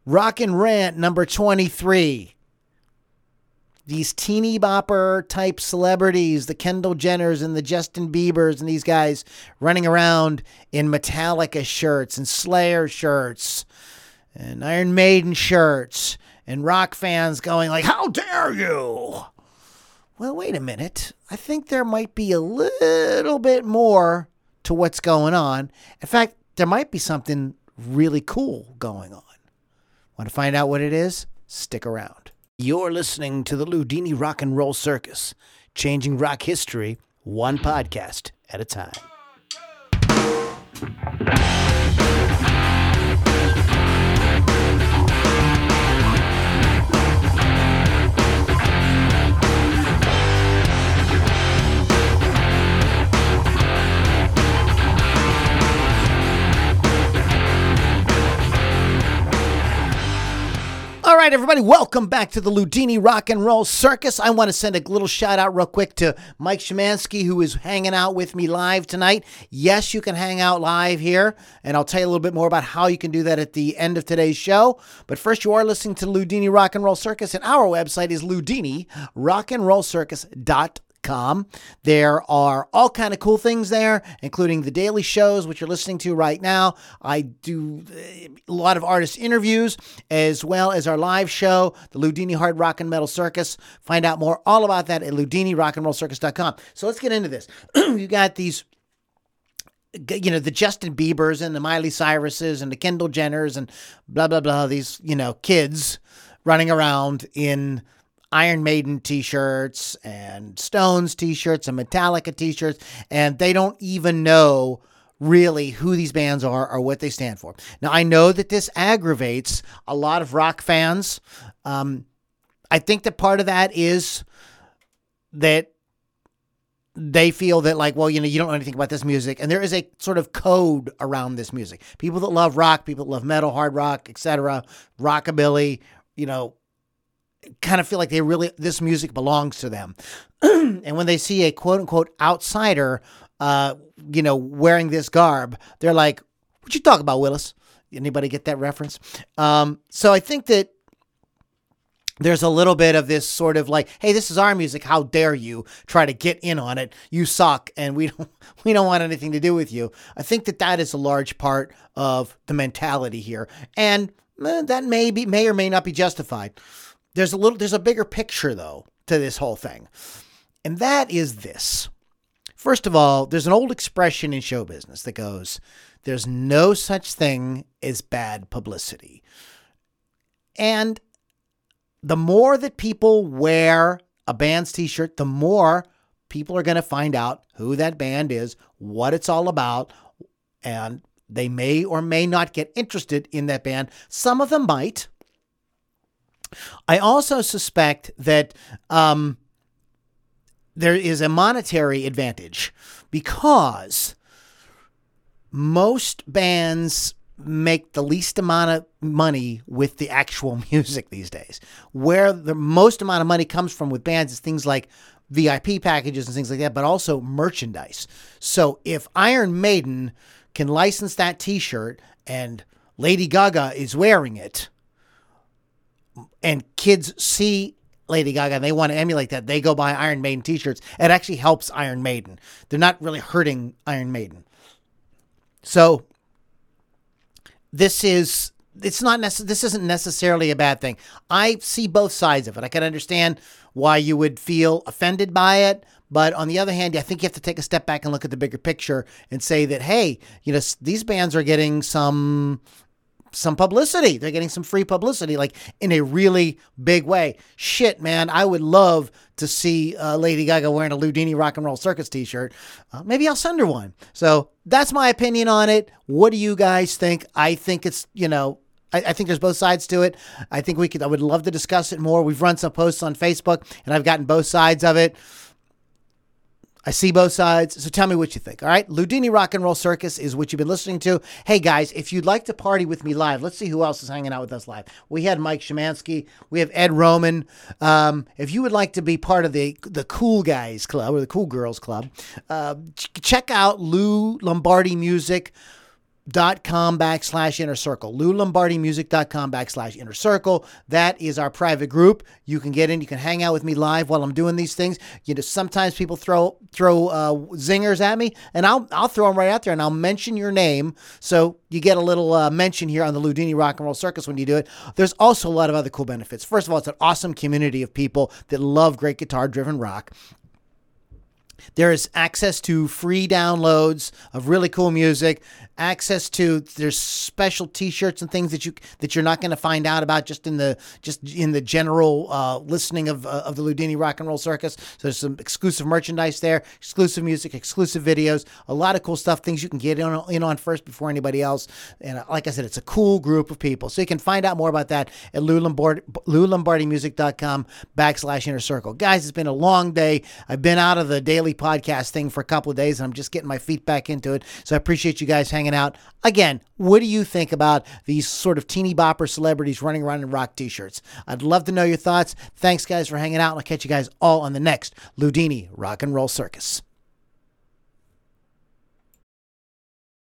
Rockin' Rant number 23. These teeny bopper type celebrities, the Kendall Jenners and the Justin Biebers and these guys running around in Metallica shirts and Slayer shirts and Iron Maiden shirts, and rock fans going like, how dare you? Well, wait a minute. I think there might be a little bit more to what's going on. In fact, there might be something really cool going on. Want to find out what it is? Stick around. You're listening to the Ludini Rock and Roll Circus, changing rock history one podcast at a time. All right, everybody, welcome back to the Ludini Rock and Roll Circus. I want to send a little shout out real quick to Mike Szymanski, who is hanging out with me live tonight. Yes, you can hang out live here, and I'll tell you a little bit more about how you can do that at the end of today's show. But first, you are listening to Ludini Rock and Roll Circus, and our website is ludinirockandrollcircus.com. There are all kind of cool things there, including the daily shows, which you're listening to right now. I do a lot of artist interviews, as well as our live show, the Ludini Hard Rock and Metal Circus. Find out more all about that at ludinirockandrollcircus.com. So let's get into this. You got these, you know, the Justin Biebers and the Miley Cyruses and the Kendall Jenners and blah, blah, blah, these, you know, kids running around in Iron Maiden t-shirts and Stones t-shirts and Metallica t-shirts, and they don't even know really who these bands are or what they stand for. Now, I know that this aggravates a lot of rock fans. I think that part of that is that they feel that, like, well, you know, you don't know anything about this music, and there is a sort of code around this music. People that love rock, people that love metal, hard rock, etc., rockabilly, you know, kind of feel like this music belongs to them. And when they see a quote unquote outsider, you know, wearing this garb, they're like, what you talking about, Willis? Anybody get that reference? So I think that there's a little bit of this sort of like, hey, this is our music. How dare you try to get in on it? You suck. And we don't want anything to do with you. I think that is a large part of the mentality here. And that may or may not be justified. There's a bigger picture, though, to this whole thing. And that is this. First of all, there's an old expression in show business that goes, there's no such thing as bad publicity. And the more that people wear a band's t-shirt, the more people are going to find out who that band is, what it's all about, and they may or may not get interested in that band. Some of them might. I also suspect that there is a monetary advantage because most bands make the least amount of money with the actual music these days. Where the most amount of money comes from with bands is things like VIP packages and things like that, but also merchandise. So if Iron Maiden can license that t-shirt and Lady Gaga is wearing it, and kids see Lady Gaga and they want to emulate that, they go buy Iron Maiden t-shirts. It actually helps Iron Maiden. They're not really hurting Iron Maiden. So this isn't necessarily a bad thing. I see both sides of it. I can understand why you would feel offended by it, but on the other hand, I think you have to take a step back and look at the bigger picture and say that, hey, you know, these bands are getting some publicity. They're getting some free publicity, like in a really big way. Shit, man, I would love to see Lady Gaga wearing a Ludini Rock and Roll Circus t-shirt. Maybe I'll send her one. So that's my opinion on it. What do you guys think? I think it's, you know, I think there's both sides to it. I would love to discuss it more. We've run some posts on Facebook and I've gotten both sides of it. I see both sides. So tell me what you think. All right. Ludini Rock and Roll Circus is what you've been listening to. Hey guys, if you'd like to party with me live, let's see who else is hanging out with us live. We had Mike Szymanski. We have Ed Roman. If you would like to be part of the Cool Guys Club or the Cool Girls Club, check out Lou Lombardi Music. LouLombardiMusic.com/inner circle. LouLombardiMusic.com/inner circle. That is our private group. You can get in. You can hang out with me live while I'm doing these things. You know, sometimes people throw zingers at me, and I'll throw them right out there, and I'll mention your name, so you get a little mention here on the Loudini Rock and Roll Circus when you do it. There's also a lot of other cool benefits. First of all, it's an awesome community of people that love great guitar-driven rock. There is access to free downloads of really cool music, access to there's special T-shirts and things that you're not going to find out about just in the general listening of the Loudini Rock and Roll Circus. So there's some exclusive merchandise there, exclusive music, exclusive videos, a lot of cool stuff, things you can get in on first before anybody else. And like I said, it's a cool group of people. So you can find out more about that at LouLombardiMusic.com/inner circle. Guys, it's been a long day. I've been out of the daily podcast thing for a couple of days, and I'm just getting my feet back into it. So I appreciate you guys hanging out. Again, what do you think about these sort of teeny bopper celebrities running around in rock t-shirts? I'd love to know your thoughts. Thanks, guys, for hanging out, and I'll catch you guys all on the next Loudini Rock and Roll Circus.